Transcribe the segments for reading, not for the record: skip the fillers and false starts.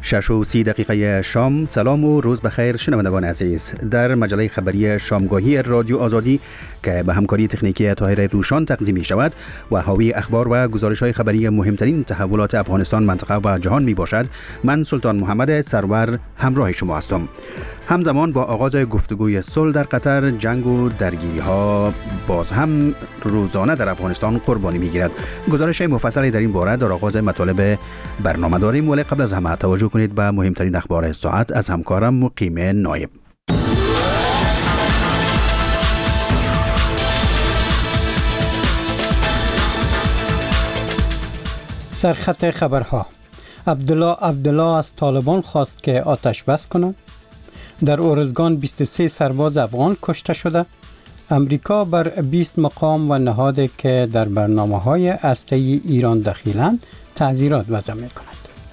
6:30 شام. سلام و روز بخیر شنوندگان عزیز. در مجله خبری شامگاهی رادیو آزادی که به همکاری تکنیکی طاهر روشان تقدیم می شود و حاوی اخبار و گزارش‌های خبری مهمترین تحولات افغانستان، منطقه و جهان می باشد، من سلطان محمد سرور همراه شما هستم. همزمان با آغاز گفتگوی صلح در قطر، جنگ و درگیری‌ها باز هم روزانه در افغانستان قربانی می‌گیرد. گزارش مفصلی در این باره در آغاز مطالب برنامه داریم، ولی قبل از همه توجه کنید به مهمترین اخبار ساعت از همکارم مقیم نایب. سرخط خبرها: عبدالله از طالبان خواست که آتش بس کنند. در ارزگان 23 سرباز افغان کشته شده. امریکا بر 20 مقام و نهادی که در برنامه‌های هسته‌ای ایران دخیلند تعزیرات وضع می‌کند.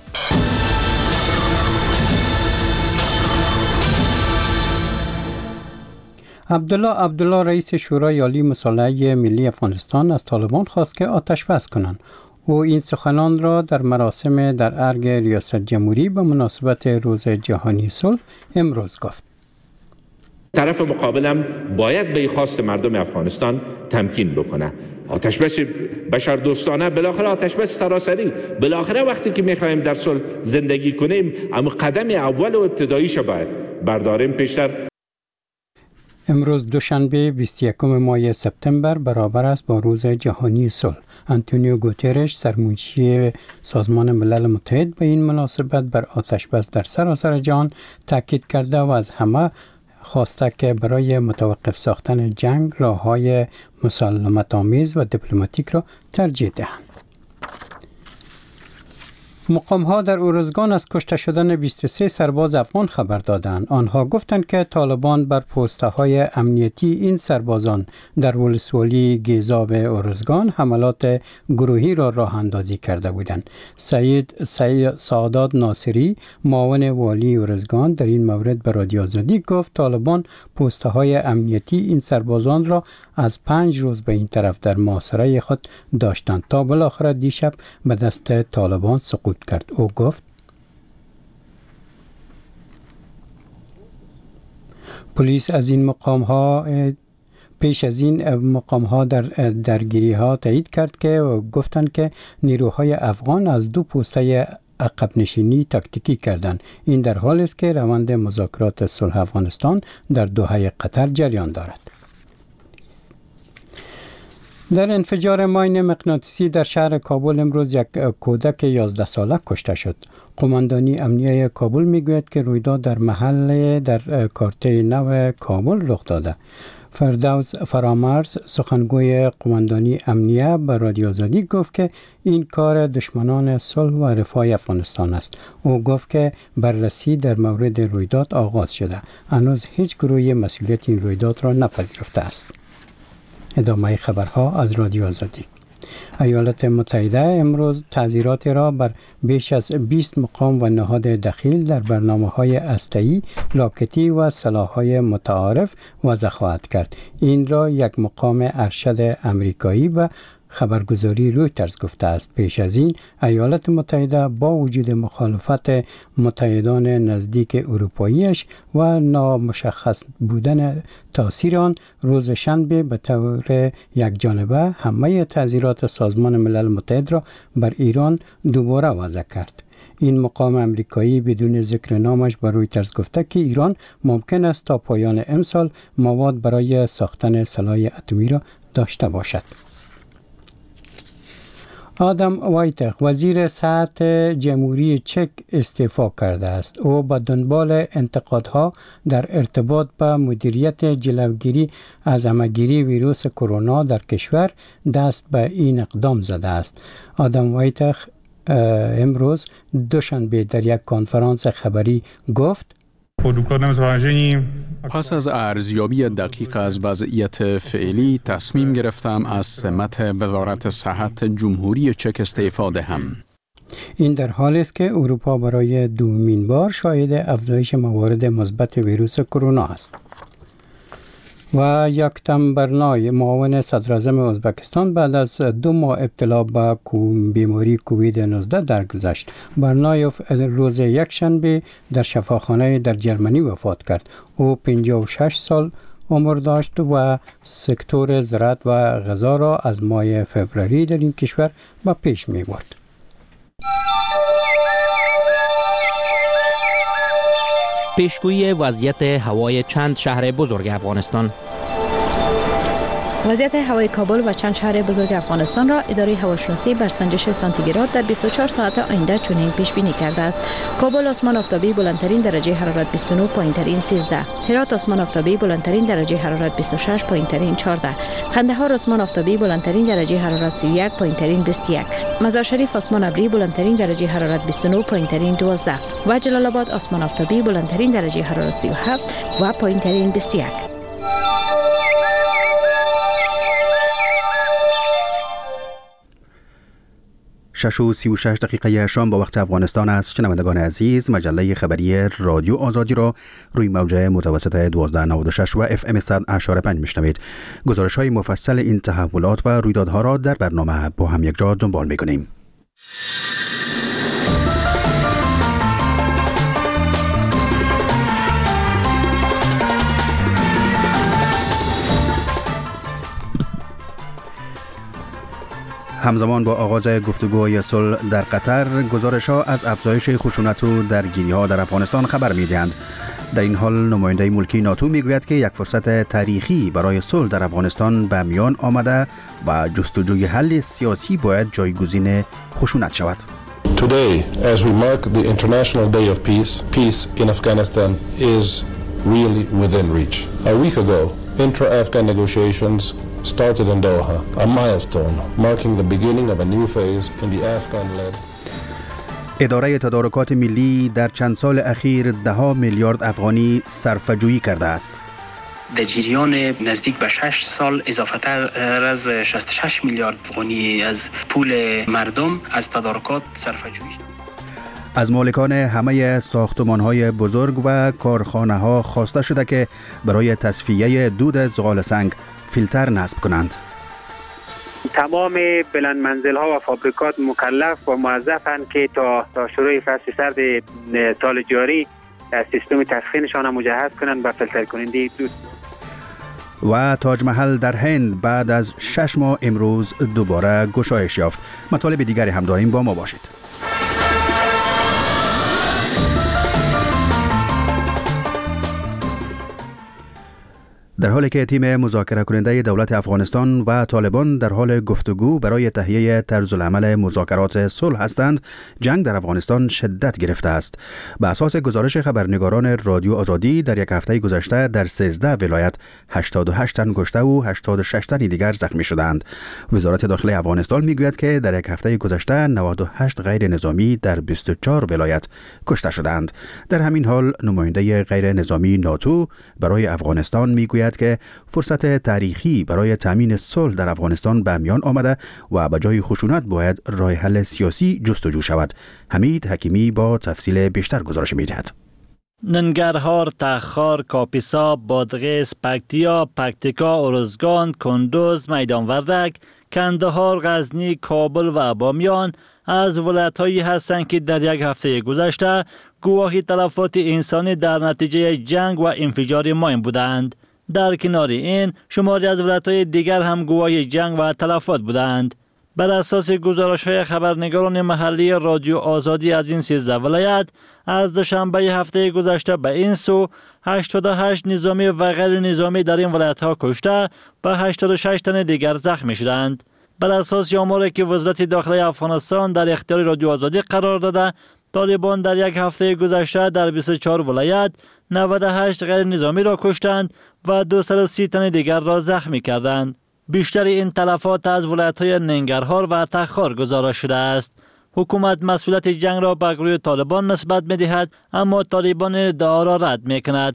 عبدالله رئیس شورای عالی مصالحه ملی افغانستان از طالبان خواست که آتش بس کنند. او این سخنان را در مراسم در ارگ ریاست جمهوری به مناسبت روز جهانی صلح امروز گفت. طرف مقابلم باید به خواست مردم افغانستان تمکین بکنه. آتشبس بشردوستانه، بالاخره آتشبس سراسری، بالاخره وقتی که میخوایم در صلح زندگی کنیم، اما قدم اول و ابتداییش باید برداریم پیشتر. امروز دوشنبه 21 ماه سپتامبر برابر است با روز جهانی صلح. آنتونیو گوترش، سرمنشی سازمان ملل متحد، به این مناسبت بر آتشبس در سراسر جهان تاکید کرده و از همه خواسته که برای متوقف ساختن جنگ راه‌های مسالمت‌آمیز و دیپلماتیک را ترجیح دهند. مقام‌ها در ارزگان از کشته شدن 23 سرباز افغان خبر دادند. آنها گفتند که طالبان بر پست‌های امنیتی این سربازان در ولسوالی گیزاب ارزگان حملات گروهی را راه اندازی کرده بودند. سید سعادت ناصری، معاون والی ارزگان، در این مورد به رادیو آزادی گفت طالبان پست‌های امنیتی این سربازان را از 5 روز به این طرف در محاصره خود داشتند تا بالاخره دیشب به دست طالبان سقوط کرد. او گفت پلیس از این پیش از این مقام‌ها در درگیری‌ها تایید کرد که گفتند که نیروهای افغان از 2 پوسته عقب نشینی تاکتیکی کردند. این در حالی است که روند مذاکرات صلح افغانستان در دوحه قطر جریان دارد. در انفجار ماین مغناطیسی در شهر کابل امروز یک کودک 11 ساله کشته شد. قماندانی امنیه کابل میگوید که رویداد در محل در کارته نو کابل رخ داده. فردوس فرامرز، سخنگوی قماندانی امنیه، به رادیو آزادی گفت که این کار دشمنان صلح و رفاه افغانستان است. او گفت که بررسی در مورد رویداد آغاز شده. هنوز هیچ گروهی مسئولیت این رویداد را نپذیرفته است. ادامه خبرها از رادیو آزادی. ایالات متحده امروز تعزیرات را بر بیش از 20 مقام و نهاد دخیل در برنامه‌های هسته‌ای، راکتی و سلاح‌های متعارف وضع خواهد کرد. این را یک مقام ارشد امریکایی به خبرگزاری رویترز گفته است. پیش از این ایالات متحده با وجود مخالفت متحدان نزدیک اروپاییش و نامشخص بودن تاثیر آن، روز شنبه به طور یکجانبه همه تعزیرات سازمان ملل متحد را بر ایران دوباره وضع کرد. این مقام امریکایی بدون ذکر نامش به رویترز گفته که ایران ممکن است تا پایان امسال مواد برای ساختن سلاح اتمی را داشته باشد. آدم وایتخ، وزیر صحت جمهوری چک، استعفا کرده است. او به دنبال انتقادها در ارتباط به مدیریت جلوگیری از همه‌گیری ویروس کرونا در کشور دست به این اقدام زده است. آدم وایتخ امروز دوشنبه در یک کنفرانس خبری گفت پس از ارزیابی دقیق از وضعیت فعلی تصمیم گرفتم از سمت وزارت صحت جمهوری چک استعفا دهم. این در حالی است که اروپا برای دومین بار شاهد افزایش موارد مثبت ویروس کرونا است. و یکتم برنای معاون صدراعظم ازبکستان بعد از 2 ماه ابتلا به بیماری کووید 19 درگذشت. برنایوف روز یکشنبه در شفاخانه در جرمنی وفات کرد. او 56 سال عمر داشت و سکتور زراعت و غذا را از ماه فوریه در این کشور به پیش می برد. پیشگویی وضعیت هوای چند شهر بزرگ افغانستان. وضعیت هوای کابل و چند شهر بزرگ افغانستان را اداره هواشناسی بر سنجش سانتیگراد در 24 ساعت آینده چنین پیش بینی کرده است. کابل آسمان آفتابی بلندترین درجه حرارت 29، پایینترین 13. هرات آسمان آفتابی بلندترین درجه حرارت 26، پایینترین 14. قندهار آسمان آفتابی بلندترین درجه حرارت 31، پایینترین 21. مزار شریف آسمان ابری بلندترین درجه حرارت 29، پایینترین 12. و جلال آباد آسمان آفتابی بلندترین درجه حرارت 37 و پایینترین 21. 6:36 شام با وقت افغانستان است. شنوندگان عزیز، مجله خبری رادیو آزادی را روی موجه متوسط 1296 و FM 100.5 میشنوید. گزارش‌های مفصل این تحولات و رویدادها را در برنامه با هم یک جا دنبال می‌کنیم. همزمان با آغاز گفتگوهای صلح در قطر، گزارش‌ها از افزایش خشونت و درگیری‌ها در افغانستان خبر می‌دهند. در این حال نماینده ملکی ناتو میگوید که یک فرصت تاریخی برای صلح در افغانستان به میان آمده و جستجوی حل سیاسی باید جایگزین خشونت شود. Today, as we mark the International Day of Peace, peace in Afghanistan is really within reach. A week ago, intra-Afghan negotiations started in Doha, a milestone marking the beginning of a new phase in the Afghan-led. اداره تدارکات ملی در چند سال اخیر 10 میلیارد افغانی صرفه‌جویی کرده است. در جریان نزدیک به 6 سال اضافه تر از 66 میلیارد افغانی از پول مردم از تدارکات صرفه‌جویی. از مالکان همه ساختمان‌های بزرگ و کارخانه‌ها خواسته شده که برای تصفیه دود زغال سنگ فیلتر نصب کنند. تمام بلند منزل‌ها و فابریکات مکلف و موظفند که تا شروع فصل سرد سال جاری سیستم تسخینشان مجهز کنند به فیلتر کننده دود. و تاج محل در هند بعد از 6 ماه امروز دوباره گشایش یافت. مطالب دیگری هم داریم، با ما باشید. در حالی که تیم مذاکره کننده دولت افغانستان و طالبان در حال گفتگو برای تهیه طرزالعمل مذاکرات صلح هستند، جنگ در افغانستان شدت گرفته است. به اساس گزارش خبرنگاران رادیو آزادی، در یک هفته گذشته در 13 ولایت 88 تن کشته و 86 تن دیگر زخمی شدند. وزارت داخلی افغانستان میگوید که در یک هفته گذشته 98 غیر نظامی در 24 ولایت کشته شدند. در همین حال نماینده غیر نظامی ناتو برای افغانستان میگوید که فرصت تاریخی برای تامین صلح در افغانستان به میان آمده و به جای خشونت باید راه حل سیاسی جستجو شود. حمید حکیمی با تفصیل بیشتر گزارش می‌دهد. ننگرهار، تخار، کاپیسا، بادغیس، پکتیا، پکتیکا، ارزگان، کندوز، میدان وردک، کندهار، غزنی، کابل و بامیان از ولایت‌هایی هستند که در یک هفته گذشته گواهی تلفات انسانی در نتیجه جنگ و انفجار ماین بودند. در کنار این شماری از ولایت‌های دیگر هم گواهی جنگ و تلفات بودند. بر اساس گزارش‌های خبرنگاران محلی رادیو آزادی از این 13 ولایت، از دوشنبه هفته گذشته به این سو 88 نظامی و غیر نظامی در این ولایت‌ها کشته و 86 تن دیگر زخمی شدند. بر اساس آماری که وزارت داخلی افغانستان در اختیار رادیو آزادی قرار داده، طالبان در یک هفته گذشته در 24 ولایت 98 غیر نظامی را کشتند و 230 تن دیگر را زخمی کردند. بیشتر این تلفات از ولایت‌های ننگرهار و تخار گزارش شده است. حکومت مسئولیت جنگ را به گروه طالبان نسبت می‌دهد، اما طالبان ادعا را رد می‌کند.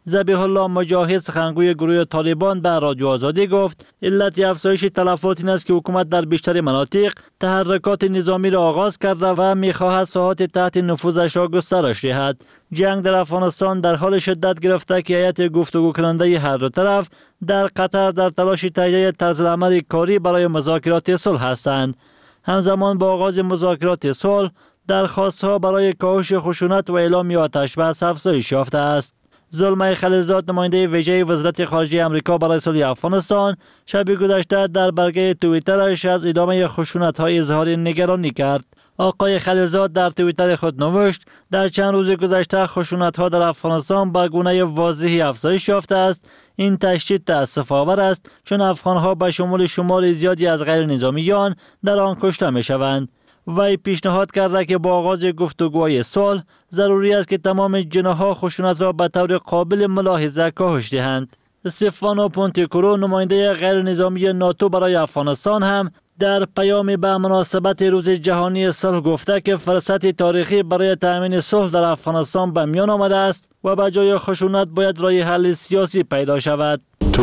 ذبیح الله مجاهد سخنگوی گروه طالبان به رادیو آزادی گفت علت افزایش تلفات این است که حکومت در بیشتر مناطق تحرکات نظامی را آغاز کرده و می‌خواهد ساحات تحت نفوذش را گسترش دهد. جنگ در افغانستان در حال شدت گرفته که هیئت گفتگو کننده هر دو طرف در قطر در تلاش تهیه طرزالعمل کاری برای مذاکرات صلح هستند. همزمان با آغاز مذاکرات صلح درخواست‌ها برای کاهش خشونت و اعلام آتش بس افزایش یافته است. زلمه خلیلزاد نماینده ویژه وزارت خارجه آمریکا برای صلح افغانستان شب گذشته در برگه توییترش از ادامه خشونت‌های اظهار نگرانی کرد. آقای خلیلزاد در توییتر خود نوشت در چند روز گذشته خشونت‌ها در افغانستان به گونه واضحی افزایش یافته است. این تشدید تأسف‌آور است چون افغان‌ها به شمول شمار زیادی از غیر نظامیان در آن کشته می‌شوند. وی پیشنهاد کرده که با آغاز گفتگوهای صلح ضروری است که تمام جناح‌ها خشونت را به طور قابل ملاحظه کاهش دهند. استفانو پونتیکورو نماینده غیر نظامی ناتو برای افغانستان هم در پیامی به مناسبت روز جهانی صلح گفته که فرصت تاریخی برای تأمین صلح در افغانستان به میان آمده است و به جای خشونت باید راه حل سیاسی پیدا شود.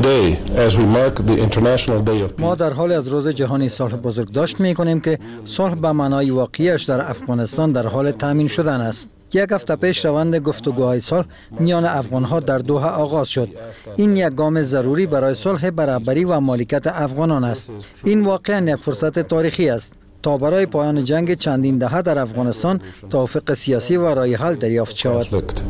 ما در حال از روز جهانی صلح بزرگداشت می‌کنیم که صلح به معنای واقعیش در افغانستان در حال تأمین شدن است. یک هفته پیش روند گفتگوهای صلح میان افغان‌ها در دوحه آغاز شد. این یک گام ضروری برای صلح برابری و مالکیت افغانان است. این واقعاً یک فرصت تاریخی است تا برای پایان جنگ چندین دهه در افغانستان توافق سیاسی و راه حل دریافت شود.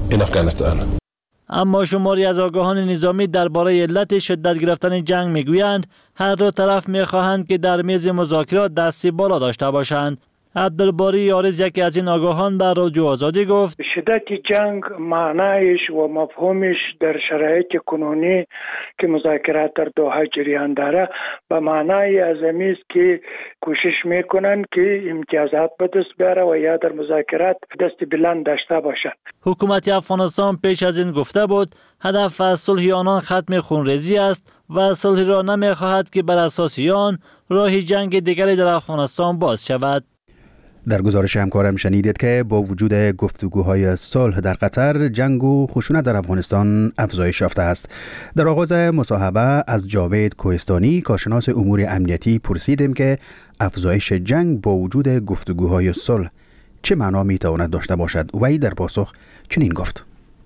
اما شماری از آگاهان نظامی درباره علت شدت گرفتن جنگ میگویند هر دو طرف میخواهند که در میز مذاکرات دستی بالا داشته باشند. عبدالباری یارز یکی از این آگاهان به رادیو آزادی گفت شدت جنگ معنایش و مفهومش در شرایط کنونی که مذاکرات در دوحه جریان داره به معنای ازمی است که کوشش میکنن که امتیازات به دست بیاره و یا در مذاکرات دست بلند داشته باشند. حکومت افغانستان پیش از این گفته بود هدف از صلح آنان ختم خونریزی است و صلح را نمیخواهد که بر اساس آن راه جنگ دیگری در افغانستان باز شود. در گزارش همکارم شنیدید که با وجود گفتگوهای صلح در قطر، جنگ و خشونت در افغانستان افزایش یافته است. در آغاز مصاحبه از جاوید کوهستانی، کارشناس امور امنیتی، پرسیدیم که افزایش جنگ با وجود گفتگوهای صلح چه معنا میتواند داشته باشد. وی در پاسخ چنین گفت: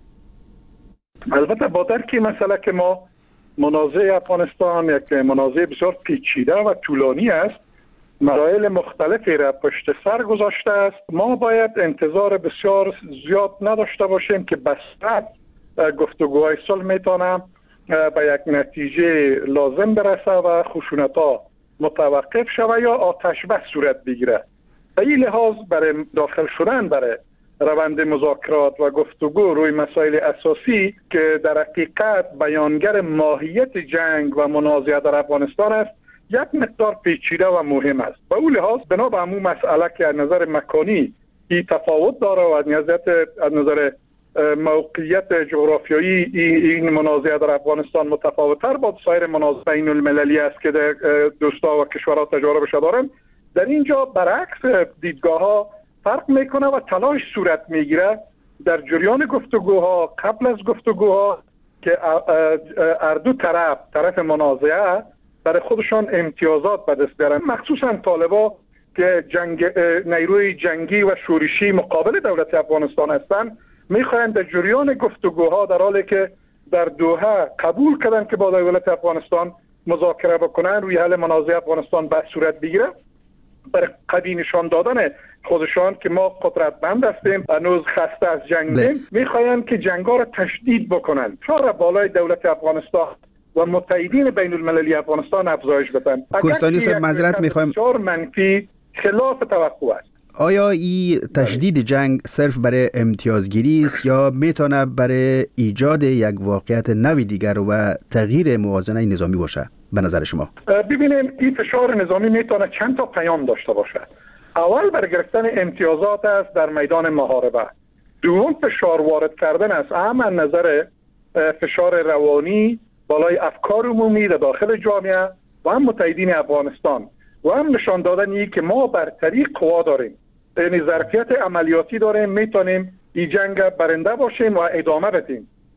البته با درک مسئله که ما منازعه افغانستان یک منازعه بسیار پیچیده و طولانی است، مراحل مختلفی را پشت سر گذاشته است. ما باید انتظار بسیار زیاد نداشته باشیم که بسیار گفتگوهای صلح میتونه به یک نتیجه لازم برسه و خشونت‌ها متوقف شود یا آتش بس صورت بگیره. به این لحاظ برای داخل شدن برای روند مذاکرات و گفتگو روی مسائل اساسی که در حقیقت بیانگر ماهیت جنگ و منازعه در افغانستان است، یک مقدار پیچیده و مهم است. به اون لحاظ بنا به همون مسئله که از نظر مکانی این تفاوت داره و از نظر موقعیت جغرافیایی این منازعه در افغانستان متفاوت‌تر با سایر منازعه بین المللی است که دوستا و کشورها تجاربش دارند، در اینجا برعکس دیدگاه‌ها فرق میکنه و تلاش صورت میگیره در جریان گفتگوها، قبل از گفتگوها، که هر دو طرف منازعه برای خودشان امتیازات به دست بیارن، مخصوصا طالبا که نیروی جنگی و شورشی مقابل دولت افغانستان هستند، میخواهند در جریان گفتگوها در حالی که در دوحه قبول کردن که با دولت افغانستان مذاکره بکنن روی حل منازعه افغانستان به صورت بگیره، برای قوی نشان دادن خودشان که ما قدرتمند هستیم، هنوز خسته از جنگیم، میخواهند که جنگا را تشدید بکنن، فشار بالای دولت افغانستان و متحدین بین المللی افغانستان افزایش بدن. کوهستانی صاحب معذرت میخوایم، بسیار منفی خلاف توقع است. آیا این تشدید جنگ صرف برای امتیازگیری است یا میتونه برای ایجاد یک واقعیت نوی دیگر و تغییر موازنه نظامی باشه به نظر شما؟ ببینیم این فشار نظامی میتونه چند تا پیام داشته باشه. اول برای گرفتن امتیازات است در میدان محاربه. دوم فشار وارد کردن است، اما نظر فشار روانی بالای افکار عمومی در داخل جامعه و هم متحدین افغانستان و هم نشان دادن این که ما برتری قوا داریم، یعنی ظرفیت عملیاتی داریم، میتونیم این جنگ برنده باشیم و ادامه بدیم.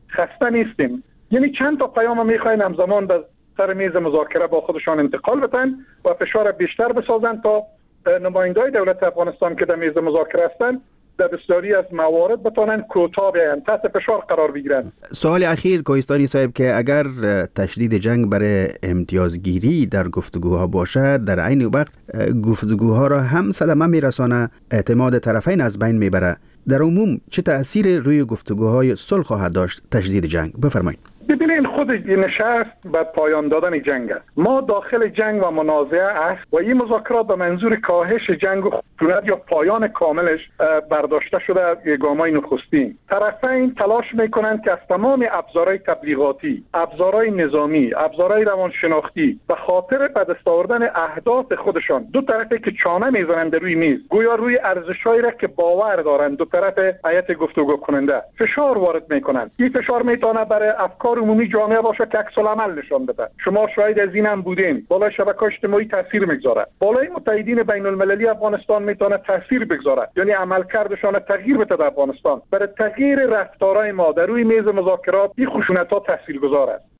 خسته نیستیم. یعنی چند تا پیام میخواین همزمان به سر میز مذاکره با خودشان انتقال بدن و فشار بیشتر بسازن تا نمایندای دولت افغانستان که در میز مذاکره هستند در بسیاری از موارد بتونن کوتاه بیان، تحت فشار قرار بگیرن. سوال اخیر کوهستانی صاحب که اگر تشدید جنگ برای امتیازگیری در گفتگوها باشد، در عین وقت گفتگوها را هم صدمه میرسانه، اعتماد طرفین از بین میبره، در عموم چه تأثیر روی گفتگوهای صلح خواهد داشت تشدید جنگ؟ بفرمایید. ببینید خود نشست بر پایان دادن جنگ است. ما داخل جنگ و منازعه است و این مذاکرات به منظور کاهش جنگ و خشونت یا پایان کاملش برداشته شده گامای نخستین. طرفین تلاش میکنند که از تمام ابزارهای تبلیغاتی، ابزارهای نظامی، ابزارهای روانشناختی به خاطر به دست آوردن اهداف خودشان دو طرفی که چانه میزنند روی میز، گویا روی ارزشهایی را که باور دارند دو طرف هیئت گفتگو کننده فشار وارد میکنند. این فشار میتونه برای افکار عمومی جامعه باشه که عکس العمل نشان بده. شما شاهد از این هم بودین. بالای شبکه‌های اجتماعی تاثیر میگذاره. بالای متحدین بین المللی افغانستان میتونه تاثیر بگذاره. یعنی عملکردشان تغییر بده در افغانستان. برای تغییر رفتارهای ما در روی میز مذاکرات این خشونت‌ها تاثیرگذار است.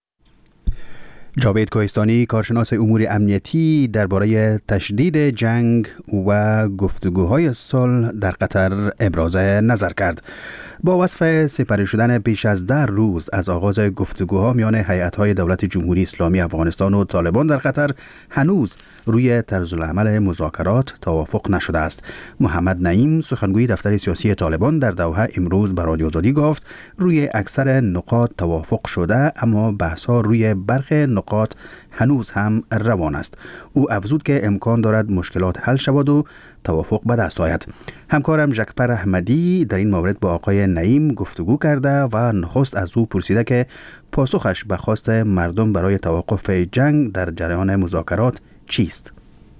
جاوید کوهستانی، کارشناس امور امنیتی، درباره تشدید جنگ و گفتگوهای صلح در قطر ابراز نظر کرد. با وصف سپری شدن بیش از 10 روز از آغاز گفتگوها میان هیئت‌های دولت جمهوری اسلامی افغانستان و طالبان در قطر، هنوز روی طرزالعمل مذاکرات توافق نشده است. محمد نعیم، سخنگوی دفتر سیاسی طالبان، در دوحه امروز به رادیو آزادی گفت روی اکثر نقاط توافق شده، اما بحث‌ها روی برخی نقاط هنوز هم روان است. او افزود که امکان دارد مشکلات حل شود و توافق به دست آید. همکارم جکپر احمدی در این مورد با آقای نعیم گفتگو کرده و نخست از او پرسیده که پاسخش به خواست مردم برای توقف جنگ در جریان مذاکرات چیست؟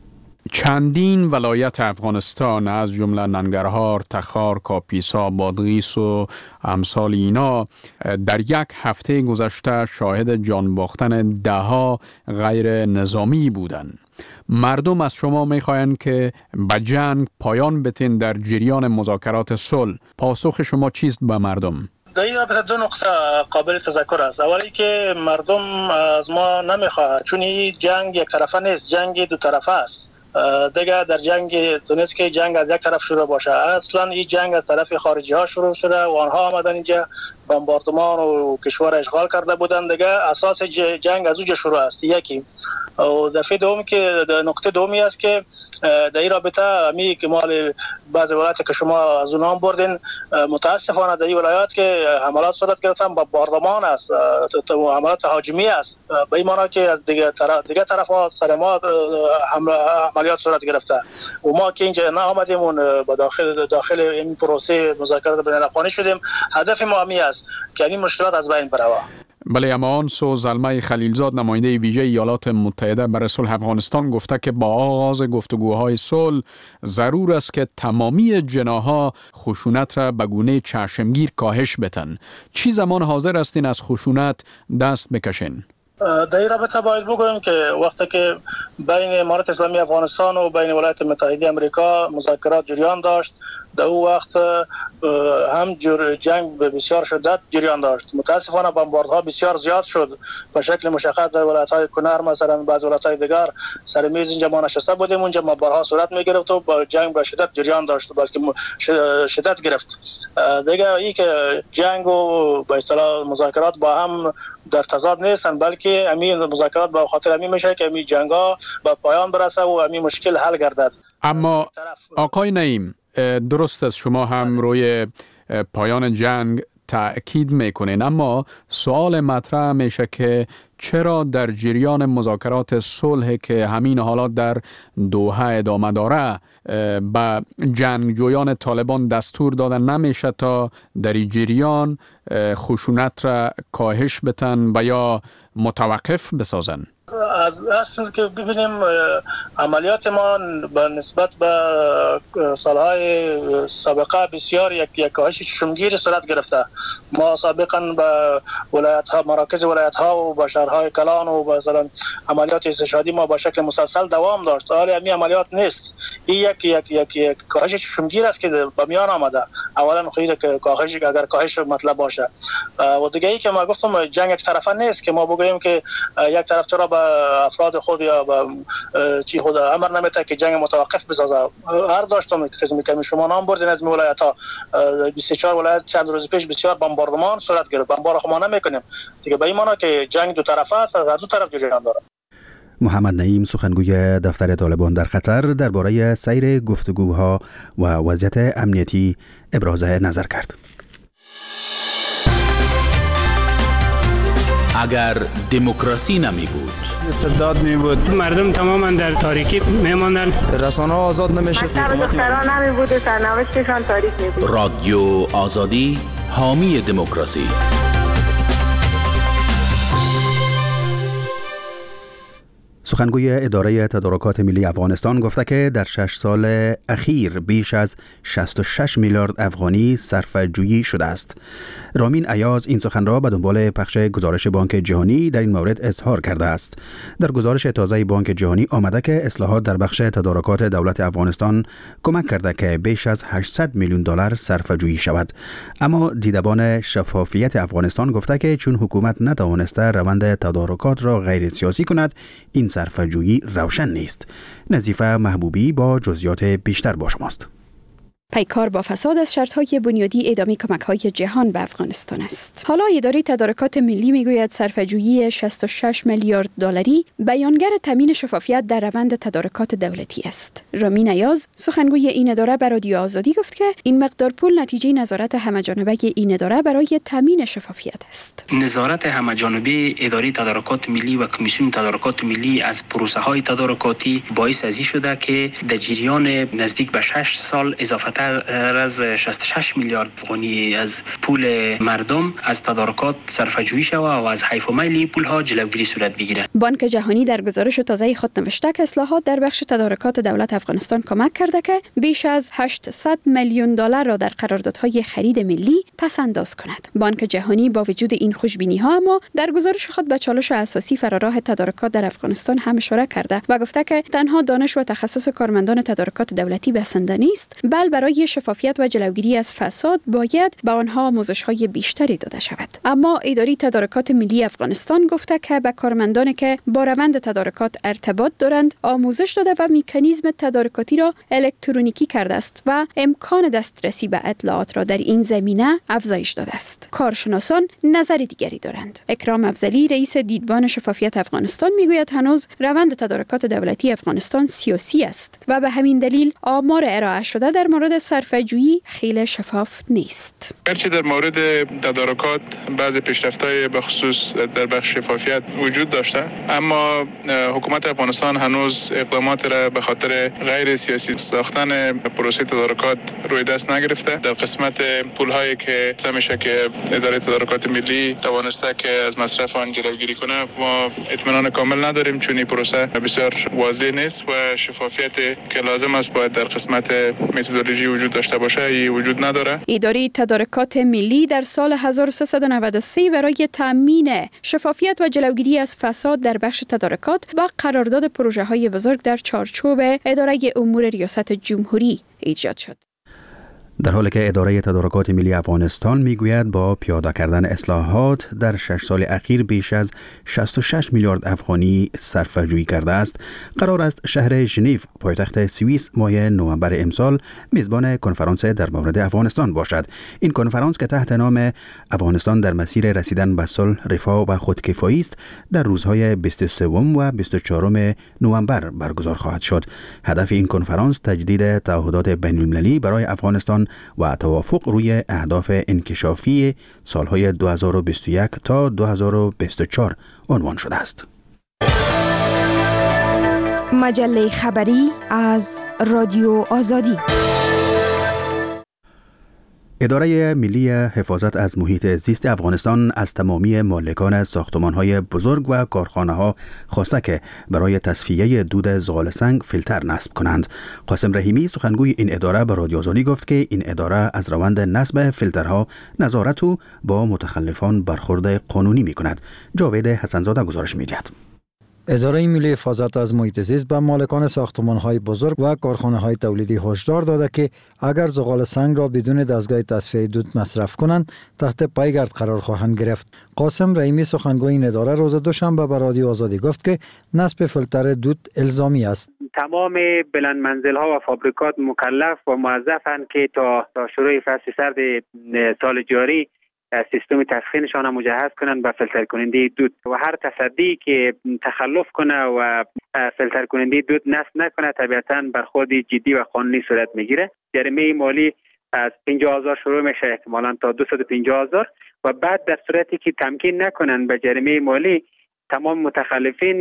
چندین ولایت افغانستان از جمله ننگرهار، تخار، کاپیسا، بادغیس و امثال اینا در یک هفته گذشته شاهد جان باختن دهها غیر نظامی بودند. مردم از شما میخواهند که به جنگ پایان بدین در جریان مذاکرات صلح. پاسخ شما چیست به مردم؟ در این رابطه دو نقطه قابل تذکر است. اولی که مردم از ما نمیخواهد، چون این جنگ یک طرفه نیست، جنگ دو طرفه است. دیگه در جنگ تونست که جنگ از یک طرف شروع باشه. اصلا این جنگ از طرف خارجی ها شروع شده و آنها آمدن اینجا بمباردمان و کشور اشغال کرده بودن. دیگه اساس جنگ از اونجا شروع است. یکی و دفعه دوم که نقطه دومی است که در این رابطه امی که مال بعض ولایات که شما از اونها بردین، متاسفانه در این ولایات که حملات صورت گرفتن با بمباردمان است، حملات هاجمی است، به این معنی که از دیگه طرف ها سر ما عملیات صورت گرفته و ما که اینجا نآمدیم و با داخل این پروسه مذاکرات بین الافغانی شدیم. هدف ما همی است که این مشکلات از بین بره. بله، اما آن سو زلمه خلیلزاد، نماینده ویژه ایالات متحده برای صلح افغانستان، گفته که با آغاز گفتگوهای صلح ضرور است که تمامی جناح‌ها خشونت را به گونه چشمگیر کاهش بدن. چی زمان حاضر هستین از خشونت دست بکشین؟ در این رابطه باید بگویم که وقتی که بین امارات اسلامی افغانستان و بین ولایت متحده آمریکا مذاکرات جریان داشت، در او وقت هم جنگ به بسیار شدت جریان داشت. متاسفانه بمباردها بسیار زیاد شد به شکل مشخص در ولایت‌های کنر، مثلا بعض ولایت‌های دیگر سر میز اینجا ما نشسته بودیم، اونجا بمبارها صورت می‌گرفت و با جنگ به شدت جریان داشت، بلکه شدت گرفت. دیگه این که جنگ و به اصطلاح مذاکرات با هم در تضاد نیستن، بلکه همین مذاکرات به خاطر همین میشه که همین جنگ‌ها به پایان برسه و همین مشکل حل گردد. اما آقای نعیم، درست است شما هم روی پایان جنگ تأکید میکنین، اما سوال مطرح میشه که چرا در جریان مذاکرات صلح که همین حالات در دوحه ادامه داره به جنگجویان طالبان دستور داده نمیشه تا در این جریان خشونت را کاهش بدن و یا متوقف بسازن؟ از اصل که ببینیم عملیات ما به نسبت به سالهای سابقه بسیار یک کاهش چشمگیر صورت گرفته. ما سابقا به ولایت ها، مراکز ولایت ها و به شهرهای کلان و مثلا عملیات استشهادی ما به شکل مسلسل دوام داشت. حالا همین عملیات نیست. این یک کاهش چشمگیر است که به میان آمده. اولا خیلی که کاهش اگر کاهش مطلب باشه و دیگه ای که ما گفتم جنگ یک طرفه نیست که ما بگوییم که یک طرف چرا به افراد خود یا به چی خود امر نمیده که جنگ متوقف بسازه. هر داشتم خدمت که شما نام بردین از ولایت ها 24 ولایت چند روز پیش بسیار بمباردمان صورت گرفت. بمبار ما نمیکنیم دیگه، به این معنی که جنگ دو طرفه است، از دو طرف جریان داره. محمد نعیم سخنگوی دفتر طالبان در قطر درباره سیر گفتگوها و وضعیت امنیتی ابراز نظر کرد. اگر دموکراسی نمی بود، استبداد می بود، مردم تماما در تاریکی می ماندن، رسانه ها آزاد نمی شد، دختران نمی بود، سرنوشتشان تاریک می بود. رادیو آزادی حامی دموکراسی. سخنگوی اداره تدارکات ملی افغانستان گفته که در 6 سال اخیر بیش از 66 میلیارد افغانی صرفه‌جویی شده است. رامین ایاز این سخن را به دنبال پخش گزارش بانک جهانی در این مورد اظهار کرده است. در گزارش تازه بانک جهانی آمده که اصلاحات در بخش تدارکات دولت افغانستان کمک کرده که بیش از 800 میلیون دلار صرفه‌جویی شود. اما دیدبان شفافیت افغانستان گفته که چون حکومت نتوانسته روند تدارکات را غیر سیاسی کند، این صرفه‌جویی روشن نیست. نظیفه محبوبی با جزئیات بیشتر با شماست. پیکار با فساد از شرط‌های بنیادی ادامه کمک‌های جهان به افغانستان است. حالا اداره تدارکات ملی میگوید صرفه‌جویی 66 میلیارد دلاری بیانگر تامین شفافیت در روند تدارکات دولتی است. رامین ایاز سخنگوی این اداره به رادیو آزادی گفت که این مقدار پول نتیجه نظارت همه‌جانبه این اداره برای تامین شفافیت است. نظارت همه‌جانبه اداره تدارکات ملی و کمیسیون تدارکات ملی از پروسه‌های تدارکاتی باعث ازی شده که در جریان نزدیک به 6 سال اضافه از 66 میلیارد افغانی از پول مردم از تدارکات صرفه‌جویی شود و از حیف و میل پول ها جلوگیری صورت بگیرد. بانک جهانی در گزارش تازه خود نوشته که اصلاحات در بخش تدارکات دولت افغانستان کمک کرده که بیش از 800 میلیون دلار را در قراردادهای خرید ملی پس انداز کند. بانک جهانی با وجود این خوشبینی ها اما در گزارش خود به چالش اساسی فراراه تدارکات در افغانستان هم اشاره کرده و گفته که تنها دانش و تخصص کارمندان تدارکات دولتی بسنده نیست، بلکه برای شفافیت و جلوگیری از فساد باید به آنها آموزش‌های بیشتری داده شود. اما اداره تدارکات ملی افغانستان گفته که به کارمندانی که با روند تدارکات ارتباط دارند آموزش داده و مکانیزم تدارکاتی را الکترونیکی کرده است و امکان دسترسی به اطلاعات را در این زمینه افزایش داده است. کارشناسان نظر دیگری دارند. اکرام افضلی رئیس دیدبان شفافیت افغانستان میگوید هنوز روند تدارکات دولتی افغانستان سیاسی است و به همین دلیل آمار ارائه شده در مورد صرفه‌جویی خیلی شفاف نیست. گرچه در مورد تدارکات بعض پیشرفت‌های به خصوص در بخش شفافیت وجود داشته، اما حکومت افغانستان هنوز اقدامات را به خاطر غیر سیاسی ساختن پروسه تدارکات روی دست نگرفته. در قسمت پول‌هایی که میشه که اداره تدارکات ملی توانسته که از مصرف آن جلوگیری کنه، ما اطمینان کامل نداریم چون این پروسه بسیار واضح نیست و شفافیت که لازم است باید در قسمت متدولوژی وجود داشته باشه ای وجود نداره. اداره تدارکات ملی در سال 1393 برای تامین شفافیت و جلوگیری از فساد در بخش تدارکات و قرارداد پروژه‌های بزرگ در چارچوب اداره امور ریاست جمهوری ایجاد شد. در حالی که اداره تدارکات ملی افغانستان میگوید با پیاده کردن اصلاحات در 6 سال اخیر بیش از 66 میلیارد افغانی صرفه‌جویی کرده است، قرار است شهر ژنو پایتخت سوئیس ماه نوامبر امسال میزبان کنفرانس در مورد افغانستان باشد. این کنفرانس که تحت نام افغانستان در مسیر رسیدن به صلح، رفاه و خودکفایی است، در روزهای 23 و 24 نوامبر برگزار خواهد شد. هدف این کنفرانس تجدید تعهدات بین‌المللی برای افغانستان و توافق روی اهداف انکشافی سالهای 2021 تا 2024 عنوان شده است. مجله خبری از رادیو آزادی. اداره ملی حفاظت از محیط زیست افغانستان از تمامی مالکان ساختمان‌های بزرگ و کارخانه‌ها خواسته که برای تصفیه دود زغال سنگ فیلتر نصب کنند. قاسم رحیمی سخنگوی این اداره به رادیو آزادی گفت که این اداره از روند نصب فیلترها نظارت و با متخلفان برخورد قانونی می‌کند. جاوید حسنزاده گزارش می‌دهد. اداره ملی حفاظت از محیط زیست به مالکان ساختمان‌های بزرگ و کارخانه‌های تولیدی هشدار داده که اگر زغال سنگ را بدون دستگاه تصفیه دود مصرف کنند تحت پایگرد قرار خواهند گرفت. قاسم رحیمی سخنگوی این اداره روز دوشنبه به رادیو آزادی گفت که نصب فیلتر دود الزامی است. تمام بلند منزل ها و فابریکات مکلف و موظفند که تا شروع فصل سرد سال جاری سیستم تسخینشان را مجهز کنند به فیلتر کننده دود و هر تصدی که تخلف کنه و فیلتر کننده دود نصب نکنه طبیعتاً برخورد جدی و قانونی صورت میگیره. جریمه مالی از 50,000 شروع میشه احتمالاً تا 250,000 و بعد در صورتی که تمکین نکنند به جریمه مالی تمام متخلفین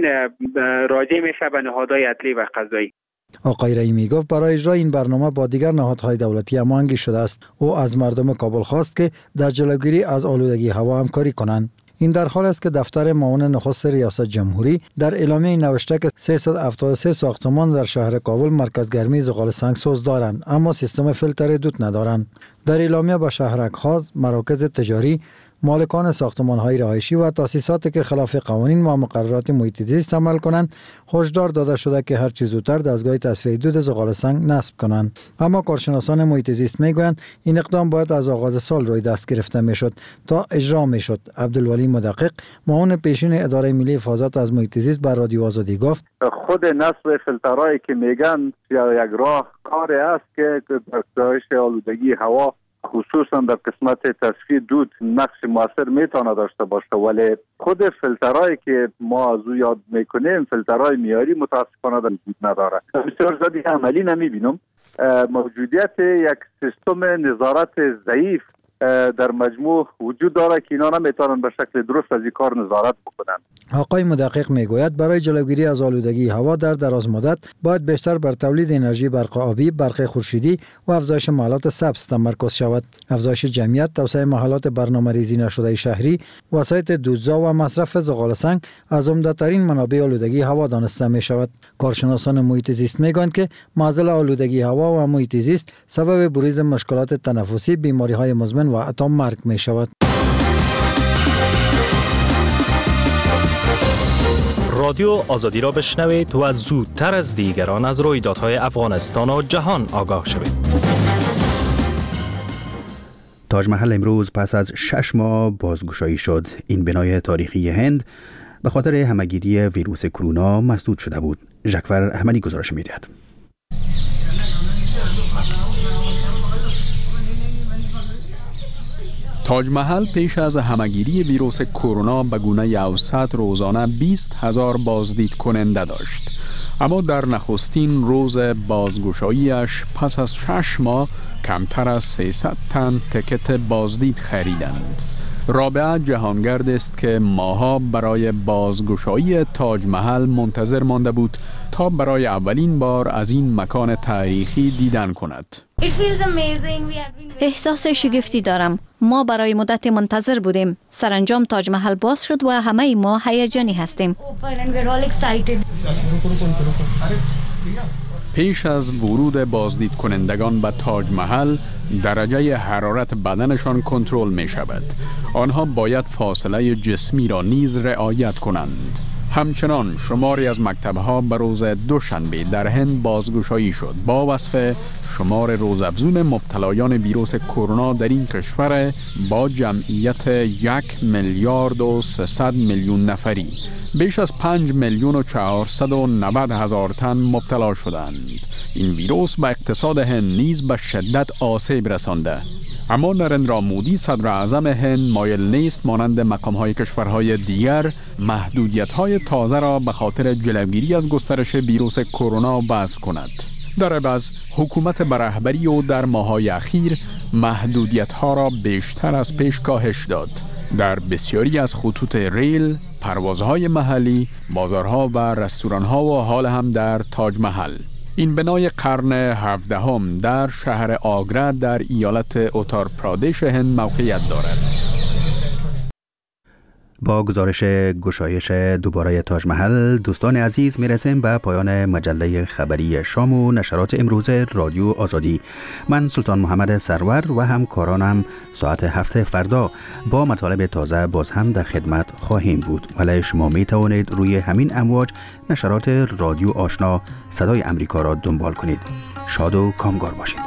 راجع میشه به نهادهای عدلی و قضایی. آقای رحیمی گفت برای اجرای این برنامه با دیگر نهادهای دولتی هماهنگی شده است. او از مردم کابل خواست که در جلوگیری از آلودگی هوا همکاری کنند. این در حال است که دفتر معاون نخست ریاست جمهوری در اعلامیه نوشته که 373 ساختمان در شهر کابل مرکز گرمی زغال سنگسوز دارند اما سیستم فیلتر دود ندارند. در اعلامیه به شهرک‌ها، مراکز تجاری، مالکان ساختمان‌های رهایشی و تأسیساتی که خلاف قوانین و مقررات محیط زیست عمل کنند هشدار داده شده که هر چه زودتر دستگاه تصفیه دود زغال سنگ نصب کنند. اما کارشناسان محیط زیست میگویند این اقدام باید از آغاز سال روی دست گرفته میشد تا اجرا میشد. عبدالولی مدقق معاون پیشین اداره ملی حفاظت از محیط زیست بر رادیو آزادی گفت خود نصب فیلترایی که میگن یا یک راه کاری است که در کاهش آلودگی هوا خصوصا در قسمت تصفیه دود نقش موثر میتونه داشته باشه، ولی خود فیلترهایی که ما از او یاد میکنیم فیلترهای معیاری متاسفانه وجود نداره. بسیار زیادی عملی نمیبینم. موجودیت یک سیستم نظارت ضعیف در مجموع وجود داره که اینا نمیتونن به شکل درست از این کار نظارت بکنن. آقای مدقق میگوید برای جلوگیری از آلودگی هوا در دراز مدت باید بیشتر بر تولید انرژی برق آبی، برق خورشیدی و افزایش محلات سبز تمرکز شود. افزایش جمعیت، توسعه محلات برنامه‌ریزی نشده شهری، وسایط دودزا و مصرف زغال سنگ از عمده‌ترین منابع آلودگی هوا دانسته می شود. کارشناسان محیط زیست میگویند که معضل آلودگی هوا و محیط زیست سبب بروز مشکلات تنفسی، بیماری‌های مزمن و حتی مرگ می شود. رادیو آزادی را بشنوید و زودتر از دیگران از رویدادهای افغانستان و جهان آگاه شوید. تاج محل امروز پس از 6 ماه بازگشایی شد. این بنای تاریخی هند به خاطر همهگیری ویروس کرونا مسدود شده بود. ژکور احمدی گزارش می‌دهد. تاج محل پیش از همهگیری ویروس کرونا به گونه اوسط روزانه 20,000 بازدید کننده داشت. اما در نخستین روز بازگشاییش پس از 6 ماه کمتر از 300 تن تکت بازدید خریدند. رابعه جهانگرد است که ماها برای بازگشایی تاج محل منتظر مانده بود تا برای اولین بار از این مکان تاریخی دیدن کند. احساس شگفتی دارم. ما برای مدت منتظر بودیم. سرانجام تاج محل باز شد و همه ما هیجانی هستیم. پیش از ورود بازدید کنندگان به تاج محل درجه حرارت بدنشان کنترل می شود. آنها باید فاصله جسمی را نیز رعایت کنند. همچنان شماری از مکتب‌ها به روز دوشنبه در هند بازگشایی شد با وصف شمار روزافزون مبتلایان ویروس کرونا در این کشور با جمعیت 1,300,000,000 نفری. بیش از 5,490,000 تن مبتلا شدند. این ویروس به اقتصاد هند نیز به شدت آسیب رسانده. اما نرندرا مودی صدر اعظم هند مایل نیست مانند مقام‌های کشورهای دیگر محدودیت‌های تازه را به خاطر جلوگیری از گسترش ویروس کرونا وضع کند. در عوض حکومت به رهبری او در ماه‌های اخیر محدودیت‌ها را بیشتر از پیش کاهش داد. در بسیاری از خطوط ریل، پروازهای محلی، بازارها و رستوران‌ها و حال هم در تاج محل. این بنای قرن 17 در شهر آگرا در ایالت اتار پرادش هند موقعیت دارد. با گزارش گشایش دوباره تاج محل دوستان عزیز میرسیم به پایان مجله خبری شام و نشرات امروز رادیو آزادی. من سلطان محمد سرور و همکارانم ساعت 7 فردا با مطالب تازه باز هم در خدمت خواهیم بود. ولی شما می توانید روی همین امواج نشرات رادیو آشنا صدای امریکا را دنبال کنید. شاد و کامگار باشید.